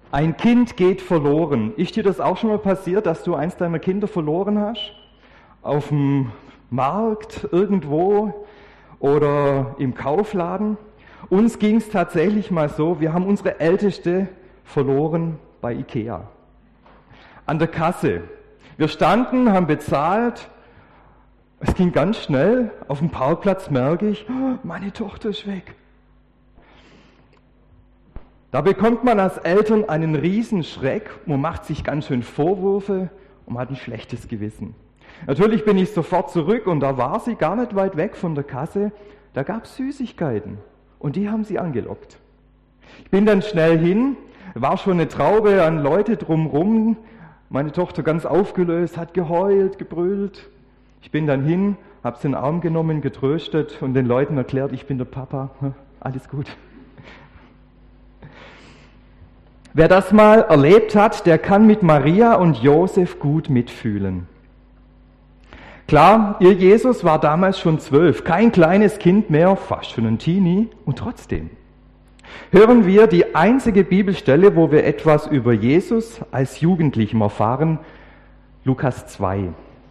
Ein Kind geht verloren. Ist dir das auch schon mal passiert, dass du eins deiner Kinder verloren hast? Auf dem Markt, irgendwo oder im Kaufladen? Uns ging es tatsächlich mal so, wir haben unsere Älteste verloren bei Ikea. An der Kasse. Wir standen, haben bezahlt. Es ging ganz schnell. Auf dem Parkplatz merke ich, meine Tochter ist weg. Da bekommt man als Eltern einen Riesenschreck, man macht sich ganz schön Vorwürfe und man hat ein schlechtes Gewissen. Natürlich bin ich sofort zurück und da war sie gar nicht weit weg von der Kasse. Da gab es Süßigkeiten und die haben sie angelockt. Ich bin dann schnell hin, war schon eine Traube an Leute drumherum, meine Tochter ganz aufgelöst, hat geheult, gebrüllt. Ich bin dann hin, habe sie in den Arm genommen, getröstet und den Leuten erklärt, ich bin der Papa, alles gut. Wer das mal erlebt hat, der kann mit Maria und Josef gut mitfühlen. Klar, ihr Jesus war damals schon 12, kein kleines Kind mehr, fast schon ein Teenie, und trotzdem hören wir die einzige Bibelstelle, wo wir etwas über Jesus als Jugendlichem erfahren, Lukas 2.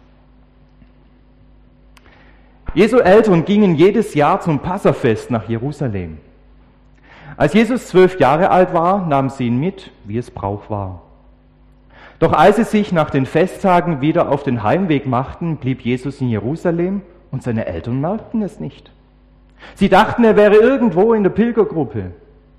Jesu Eltern gingen jedes Jahr zum Passafest nach Jerusalem. Als Jesus 12 Jahre alt war, nahmen sie ihn mit, wie es Brauch war. Doch als sie sich nach den Festtagen wieder auf den Heimweg machten, blieb Jesus in Jerusalem und seine Eltern merkten es nicht. Sie dachten, er wäre irgendwo in der Pilgergruppe.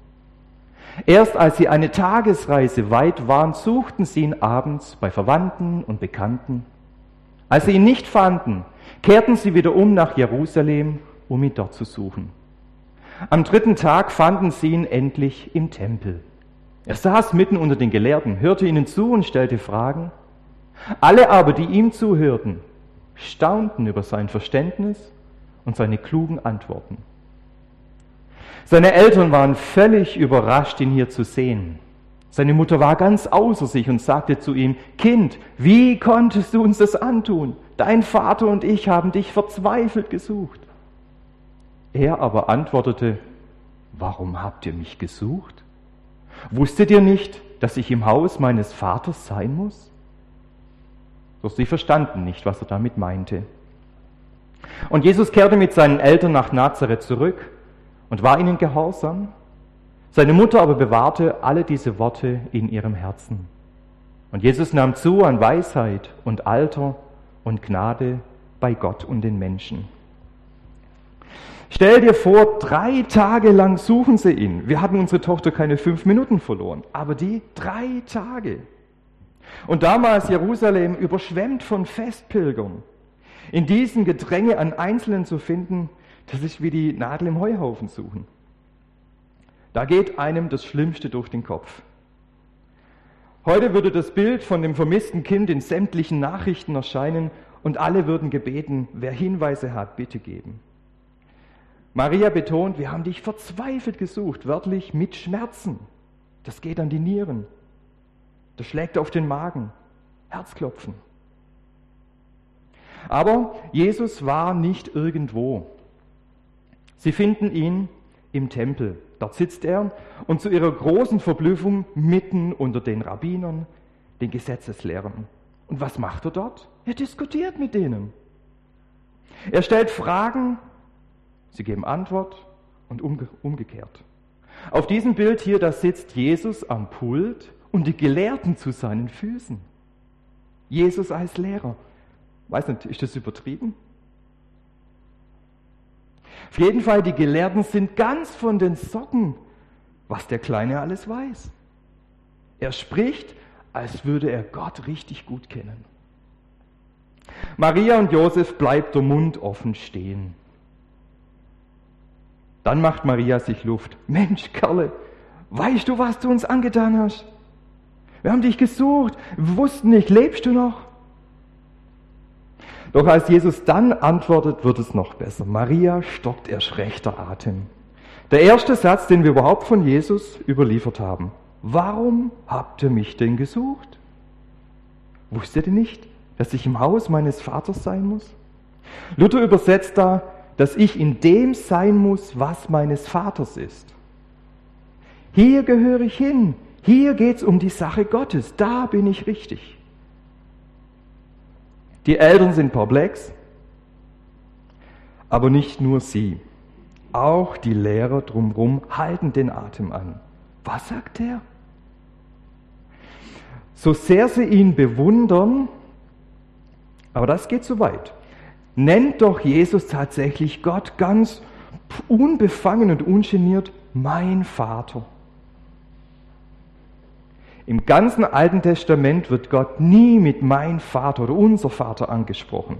Erst als sie eine Tagesreise weit waren, suchten sie ihn abends bei Verwandten und Bekannten. Als sie ihn nicht fanden, kehrten sie wieder um nach Jerusalem, um ihn dort zu suchen. Am 3. Tag fanden sie ihn endlich im Tempel. Er saß mitten unter den Gelehrten, hörte ihnen zu und stellte Fragen. Alle aber, die ihm zuhörten, staunten über sein Verständnis und seine klugen Antworten. Seine Eltern waren völlig überrascht, ihn hier zu sehen. Seine Mutter war ganz außer sich und sagte zu ihm, Kind, wie konntest du uns das antun? Dein Vater und ich haben dich verzweifelt gesucht. Er aber antwortete, warum habt ihr mich gesucht? Wusstet ihr nicht, dass ich im Haus meines Vaters sein muss? Doch sie verstanden nicht, was er damit meinte. Und Jesus kehrte mit seinen Eltern nach Nazareth zurück und war ihnen gehorsam. Seine Mutter aber bewahrte alle diese Worte in ihrem Herzen. Und Jesus nahm zu an Weisheit und Alter und Gnade bei Gott und den Menschen. Stell dir vor, 3 Tage lang suchen sie ihn. Wir hatten unsere Tochter keine 5 Minuten verloren, aber die 3 Tage. Und damals Jerusalem überschwemmt von Festpilgern. In diesem Gedränge an Einzelnen zu finden, das ist wie die Nadel im Heuhaufen suchen. Da geht einem das Schlimmste durch den Kopf. Heute würde das Bild von dem vermissten Kind in sämtlichen Nachrichten erscheinen und alle würden gebeten, wer Hinweise hat, bitte geben. Maria betont, wir haben dich verzweifelt gesucht, wörtlich mit Schmerzen. Das geht an die Nieren. Das schlägt auf den Magen. Herzklopfen. Aber Jesus war nicht irgendwo. Sie finden ihn im Tempel. Dort sitzt er und zu ihrer großen Verblüffung mitten unter den Rabbinern, den Gesetzeslehrern. Und was macht er dort? Er diskutiert mit denen. Er stellt Fragen, sie geben Antwort und umgekehrt. Auf diesem Bild hier, da sitzt Jesus am Pult und die Gelehrten zu seinen Füßen. Jesus als Lehrer. Weiß nicht, ist das übertrieben? Auf jeden Fall, die Gelehrten sind ganz von den Socken, was der Kleine alles weiß. Er spricht, als würde er Gott richtig gut kennen. Maria und Josef bleibt der Mund offen stehen. Dann macht Maria sich Luft. Mensch, Kerle, weißt du, was du uns angetan hast? Wir haben dich gesucht, wir wussten nicht, lebst du noch? Doch als Jesus dann antwortet, wird es noch besser. Maria stockt erschreckter Atem. Der erste Satz, den wir überhaupt von Jesus überliefert haben. Warum habt ihr mich denn gesucht? Wusstet ihr nicht, dass ich im Haus meines Vaters sein muss? Luther übersetzt da, dass ich in dem sein muss, was meines Vaters ist. Hier gehöre ich hin. Hier geht es um die Sache Gottes, da bin ich richtig. Die Eltern sind perplex, aber nicht nur sie. Auch die Lehrer drumherum halten den Atem an. Was sagt er? So sehr sie ihn bewundern, aber das geht zu weit, nennt doch Jesus tatsächlich Gott ganz unbefangen und ungeniert mein Vater. Im ganzen Alten Testament wird Gott nie mit mein Vater oder unser Vater angesprochen.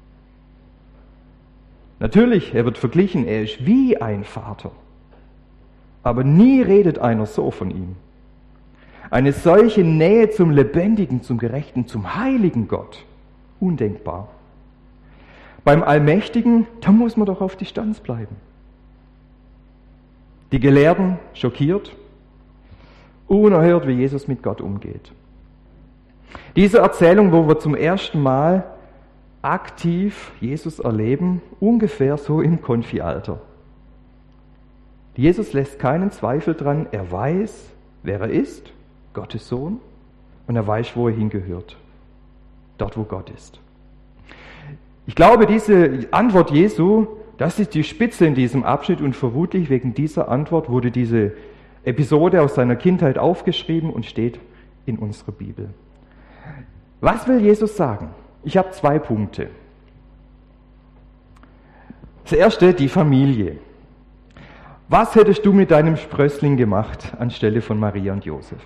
Natürlich, er wird verglichen, er ist wie ein Vater. Aber nie redet einer so von ihm. Eine solche Nähe zum lebendigen, zum gerechten, zum heiligen Gott. Undenkbar. Beim Allmächtigen, da muss man doch auf Distanz bleiben. Die Gelehrten schockiert, unerhört, wie Jesus mit Gott umgeht. Diese Erzählung, wo wir zum ersten Mal aktiv Jesus erleben, ungefähr so im Konfi-Alter. Jesus lässt keinen Zweifel dran, er weiß, wer er ist, Gottes Sohn, und er weiß, wo er hingehört, dort, wo Gott ist. Ich glaube, diese Antwort Jesu, das ist die Spitze in diesem Abschnitt und vermutlich wegen dieser Antwort wurde diese Episode aus seiner Kindheit aufgeschrieben und steht in unserer Bibel. Was will Jesus sagen? Ich habe 2 Punkte. Das erste, die Familie. Was hättest du mit deinem Sprössling gemacht anstelle von Maria und Josef?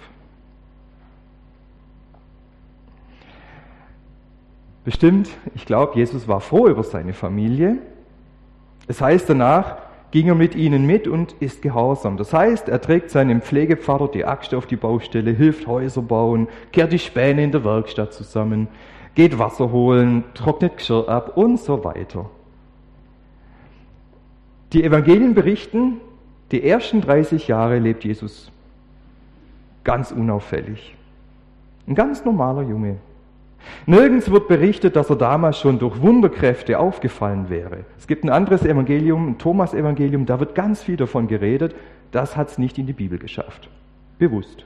Bestimmt, ich glaube, Jesus war froh über seine Familie. Es heißt, danach ging er mit ihnen mit und ist gehorsam. Das heißt, er trägt seinem Pflegepfarrer die Axt auf die Baustelle, hilft Häuser bauen, kehrt die Späne in der Werkstatt zusammen, geht Wasser holen, trocknet Geschirr ab und so weiter. Die Evangelien berichten, die ersten 30 Jahre lebt Jesus ganz unauffällig. Ein ganz normaler Junge. Nirgends wird berichtet, dass er damals schon durch Wunderkräfte aufgefallen wäre. Es gibt ein anderes Evangelium, ein Thomas-Evangelium, da wird ganz viel davon geredet. Das hat es nicht in die Bibel geschafft. Bewusst.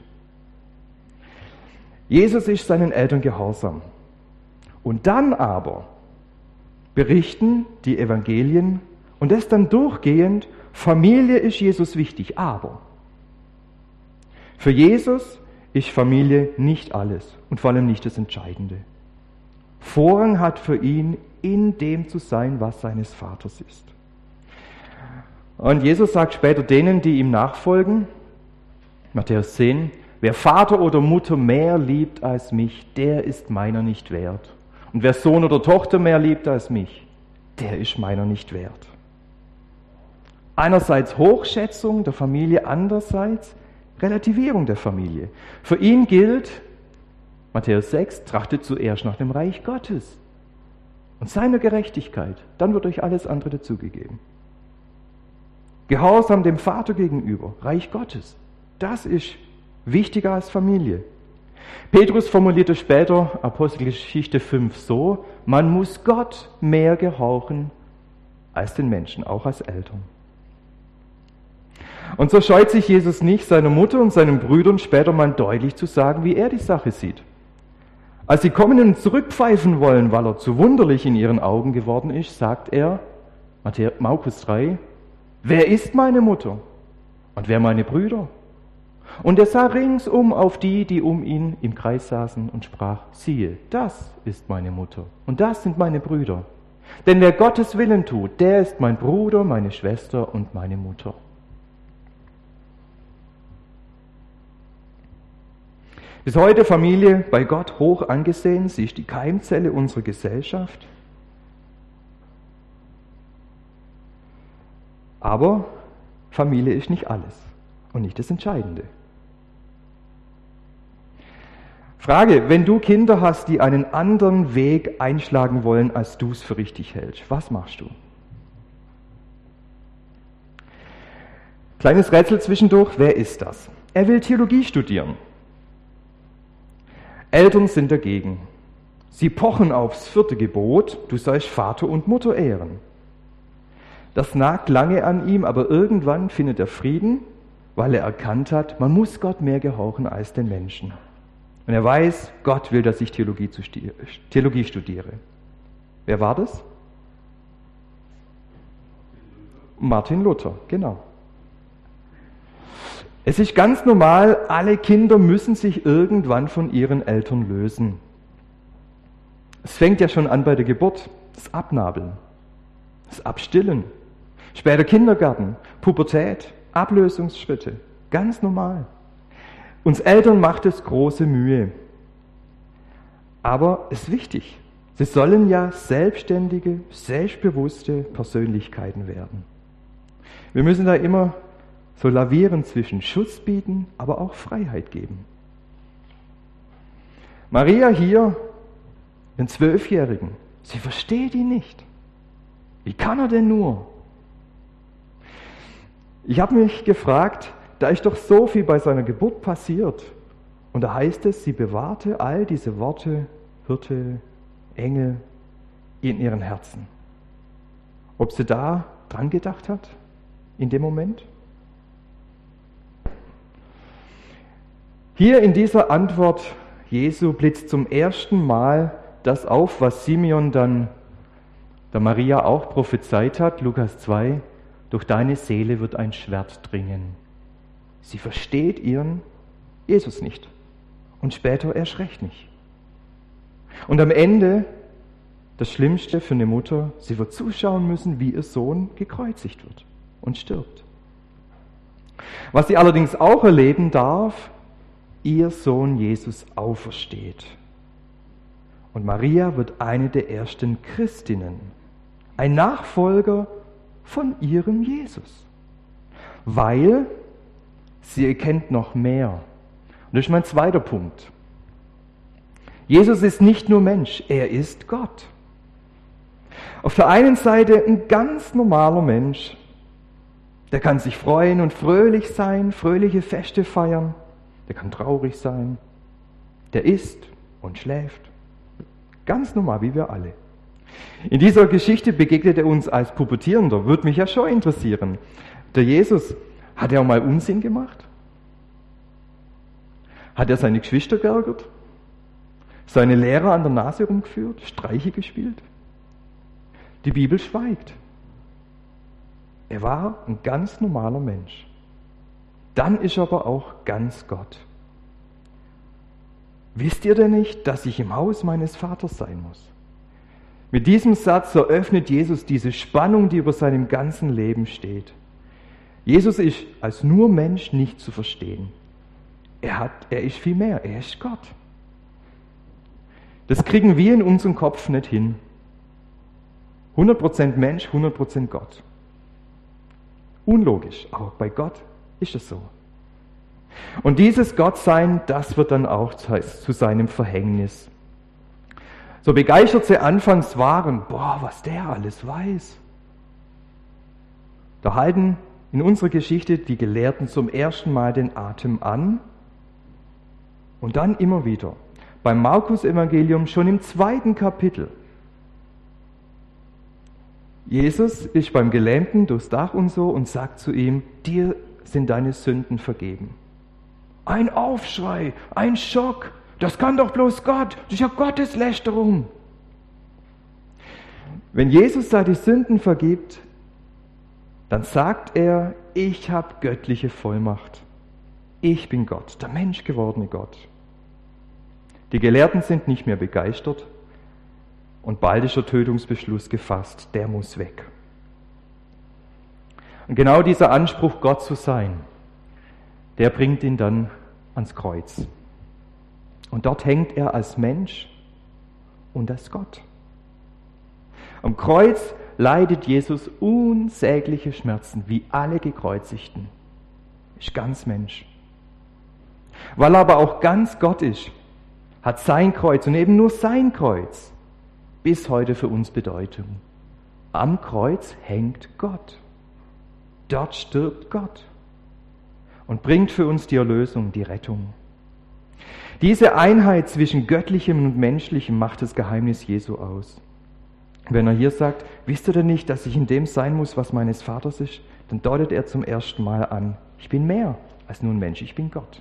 Jesus ist seinen Eltern gehorsam. Und dann aber berichten die Evangelien, und das dann durchgehend, Familie ist Jesus wichtig, aber für Jesus ist Familie nicht alles und vor allem nicht das Entscheidende. Vorrang hat für ihn, in dem zu sein, was seines Vaters ist. Und Jesus sagt später denen, die ihm nachfolgen, Matthäus 10, wer Vater oder Mutter mehr liebt als mich, der ist meiner nicht wert. Und wer Sohn oder Tochter mehr liebt als mich, der ist meiner nicht wert. Einerseits Hochschätzung der Familie, andererseits Relativierung der Familie. Für ihn gilt, Matthäus 6, trachtet zuerst nach dem Reich Gottes und seiner Gerechtigkeit, dann wird euch alles andere dazugegeben. Gehorsam dem Vater gegenüber, Reich Gottes, das ist wichtiger als Familie. Petrus formulierte später, Apostelgeschichte 5 so, man muss Gott mehr gehorchen als den Menschen, auch als Eltern. Und so scheut sich Jesus nicht, seiner Mutter und seinen Brüdern später mal deutlich zu sagen, wie er die Sache sieht. Als sie kommen und zurückpfeifen wollen, weil er zu wunderlich in ihren Augen geworden ist, sagt er, Markus 3, wer ist meine Mutter und wer meine Brüder? Und er sah ringsum auf die, die um ihn im Kreis saßen und sprach, siehe, das ist meine Mutter und das sind meine Brüder. Denn wer Gottes Willen tut, der ist mein Bruder, meine Schwester und meine Mutter. Bis heute Familie bei Gott hoch angesehen, sie ist die Keimzelle unserer Gesellschaft. Aber Familie ist nicht alles und nicht das Entscheidende. Frage, wenn du Kinder hast, die einen anderen Weg einschlagen wollen, als du es für richtig hältst, was machst du? Kleines Rätsel zwischendurch, wer ist das? Er will Theologie studieren. Eltern sind dagegen. Sie pochen aufs 4. Gebot, du sollst Vater und Mutter ehren. Das nagt lange an ihm, aber irgendwann findet er Frieden weil er erkannt hat, man muss Gott mehr gehorchen als den Menschen. Und er weiß, Gott will, dass ich Theologie studiere. Wer war das? Martin Luther, genau. Es ist ganz normal, alle Kinder müssen sich irgendwann von ihren Eltern lösen. Es fängt ja schon an bei der Geburt, das Abnabeln, das Abstillen, später Kindergarten, Pubertät, Ablösungsschritte, ganz normal. Uns Eltern macht es große Mühe. Aber es ist wichtig, sie sollen ja selbstständige, selbstbewusste Persönlichkeiten werden. Wir müssen da immer so lavieren zwischen Schutz bieten, aber auch Freiheit geben. Maria hier, den 12-Jährigen, sie versteht ihn nicht. Wie kann er denn nur? Ich habe mich gefragt, da ist doch so viel bei seiner Geburt passiert. Und da heißt es, sie bewahrte all diese Worte, Hirte, Engel in ihren Herzen. Ob sie da dran gedacht hat, in dem Moment? Hier in dieser Antwort Jesu blitzt zum ersten Mal das auf, was Simeon dann der Maria auch prophezeit hat, Lukas 2, durch deine Seele wird ein Schwert dringen. Sie versteht ihren Jesus nicht und später erst recht nicht. Und am Ende, das Schlimmste für eine Mutter, sie wird zuschauen müssen, wie ihr Sohn gekreuzigt wird und stirbt. Was sie allerdings auch erleben darf, ihr Sohn Jesus aufersteht. Und Maria wird eine der ersten Christinnen, ein Nachfolger von ihrem Jesus, weil sie erkennt noch mehr. Und das ist mein zweiter Punkt. Jesus ist nicht nur Mensch, er ist Gott. Auf der einen Seite ein ganz normaler Mensch, der kann sich freuen und fröhlich sein, fröhliche Feste feiern, der kann traurig sein, der isst und schläft. Ganz normal, wie wir alle. In dieser Geschichte begegnet er uns als Pubertierender, würde mich ja schon interessieren. Der Jesus, hat er auch mal Unsinn gemacht? Hat er seine Geschwister geärgert? Seine Lehrer an der Nase rumgeführt? Streiche gespielt? Die Bibel schweigt. Er war ein ganz normaler Mensch. Dann ist er aber auch ganz Gott. Wisst ihr denn nicht, dass ich im Haus meines Vaters sein muss? Mit diesem Satz eröffnet Jesus diese Spannung, die über seinem ganzen Leben steht. Jesus ist als nur Mensch nicht zu verstehen. Er ist viel mehr, er ist Gott. Das kriegen wir in unserem Kopf nicht hin. 100% Mensch, 100% Gott. Unlogisch, aber bei Gott ist es so. Und dieses Gottsein, das wird dann auch zu seinem Verhängnis. So begeistert sie anfangs waren, was der alles weiß. Da halten in unserer Geschichte die Gelehrten zum ersten Mal den Atem an und dann immer wieder. Beim Markus-Evangelium schon im 2. Kapitel. Jesus ist beim Gelähmten durchs Dach und so und sagt zu ihm, dir sind deine Sünden vergeben. Ein Aufschrei, ein Schock, das kann doch bloß Gott, das ist ja Gotteslästerung. Wenn Jesus seine Sünden vergibt, dann sagt er, ich habe göttliche Vollmacht. Ich bin Gott, der menschgewordene Gott. Die Gelehrten sind nicht mehr begeistert und bald ist der Tötungsbeschluss gefasst, der muss weg. Und genau dieser Anspruch, Gott zu sein, der bringt ihn dann ans Kreuz. Und dort hängt er als Mensch und als Gott. Am Kreuz leidet Jesus unsägliche Schmerzen, wie alle Gekreuzigten. Ist ganz Mensch. Weil er aber auch ganz Gott ist, hat sein Kreuz und eben nur sein Kreuz bis heute für uns Bedeutung. Am Kreuz hängt Gott. Dort stirbt Gott und bringt für uns die Erlösung, die Rettung. Diese Einheit zwischen Göttlichem und Menschlichem macht das Geheimnis Jesu aus. Wenn er hier sagt, wisst ihr denn nicht, dass ich in dem sein muss, was meines Vaters ist, dann deutet er zum ersten Mal an, ich bin mehr als nur ein Mensch, ich bin Gott.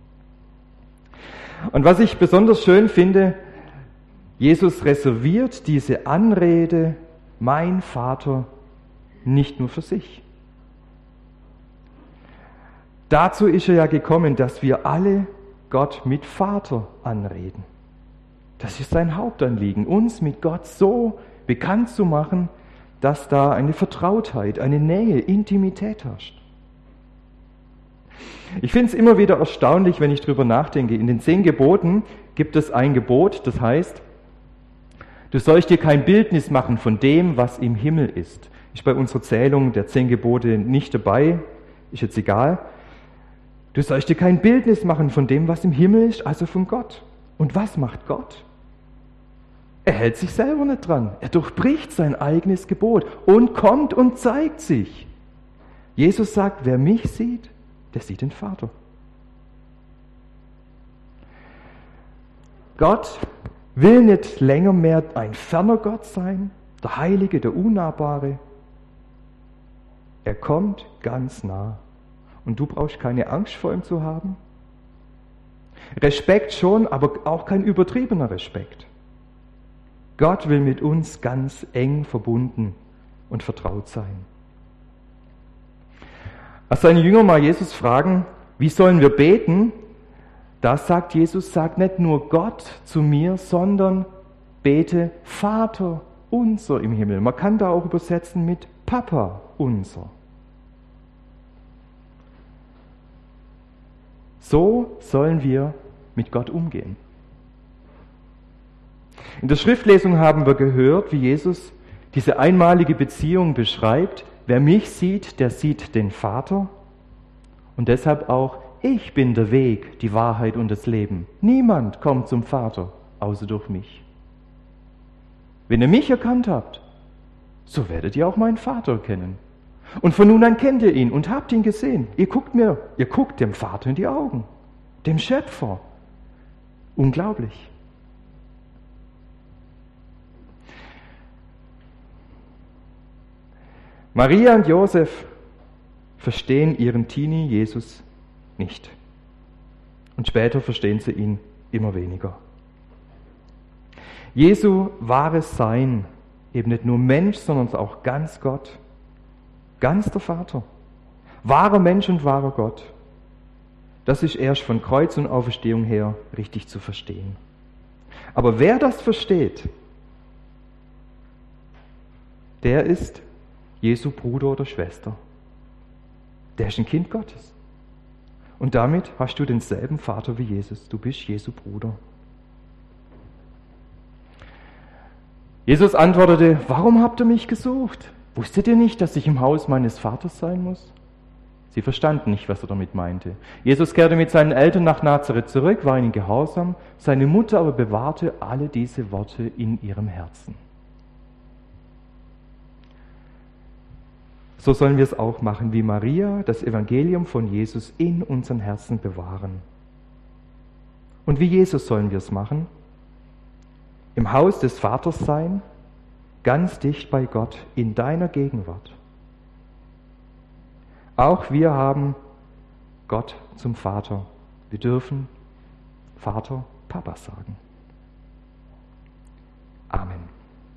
Und was ich besonders schön finde, Jesus reserviert diese Anrede, mein Vater, nicht nur für sich. Dazu ist er ja gekommen, dass wir alle Gott mit Vater anreden. Das ist sein Hauptanliegen, uns mit Gott so bekannt zu machen, dass da eine Vertrautheit, eine Nähe, Intimität herrscht. Ich finde es immer wieder erstaunlich, wenn ich darüber nachdenke. In den 10 Geboten gibt es ein Gebot, das heißt, du sollst dir kein Bildnis machen von dem, was im Himmel ist. Ist bei unserer Zählung der 10 Gebote nicht dabei, ist jetzt egal. Du sollst dir kein Bildnis machen von dem, was im Himmel ist, also von Gott. Und was macht Gott? Er hält sich selber nicht dran. Er durchbricht sein eigenes Gebot und kommt und zeigt sich. Jesus sagt, wer mich sieht, der sieht den Vater. Gott will nicht länger mehr ein ferner Gott sein, der Heilige, der Unnahbare. Er kommt ganz nah. Und du brauchst keine Angst vor ihm zu haben. Respekt schon, aber auch kein übertriebener Respekt. Gott will mit uns ganz eng verbunden und vertraut sein. Als seine Jünger mal Jesus fragen, wie sollen wir beten, da sagt Jesus, sag nicht nur Gott zu mir, sondern bete Vater unser im Himmel. Man kann da auch übersetzen mit Papa unser. So sollen wir mit Gott umgehen. In der Schriftlesung haben wir gehört, wie Jesus diese einmalige Beziehung beschreibt. Wer mich sieht, der sieht den Vater. Und deshalb auch, ich bin der Weg, die Wahrheit und das Leben. Niemand kommt zum Vater, außer durch mich. Wenn ihr mich erkannt habt, so werdet ihr auch meinen Vater kennen. Und von nun an kennt ihr ihn und habt ihn gesehen. Ihr guckt dem Vater in die Augen, dem Schöpfer. Unglaublich. Maria und Josef verstehen ihren Teenie Jesus nicht. Und später verstehen sie ihn immer weniger. Jesu wahres Sein, eben nicht nur Mensch, sondern auch ganz Gott, ganz der Vater, wahrer Mensch und wahrer Gott, das ist erst von Kreuz und Auferstehung her richtig zu verstehen. Aber wer das versteht, der ist Jesu Bruder oder Schwester. Der ist ein Kind Gottes. Und damit hast du denselben Vater wie Jesus. Du bist Jesu Bruder. Jesus antwortete, warum habt ihr mich gesucht? Wusstet ihr nicht, dass ich im Haus meines Vaters sein muss? Sie verstanden nicht, was er damit meinte. Jesus kehrte mit seinen Eltern nach Nazareth zurück, war ihnen gehorsam, seine Mutter aber bewahrte alle diese Worte in ihrem Herzen. So sollen wir es auch machen, wie Maria das Evangelium von Jesus in unseren Herzen bewahren. Und wie Jesus sollen wir es machen? Im Haus des Vaters sein, ganz dicht bei Gott, in deiner Gegenwart. Auch wir haben Gott zum Vater. Wir dürfen Vater, Papa sagen. Amen.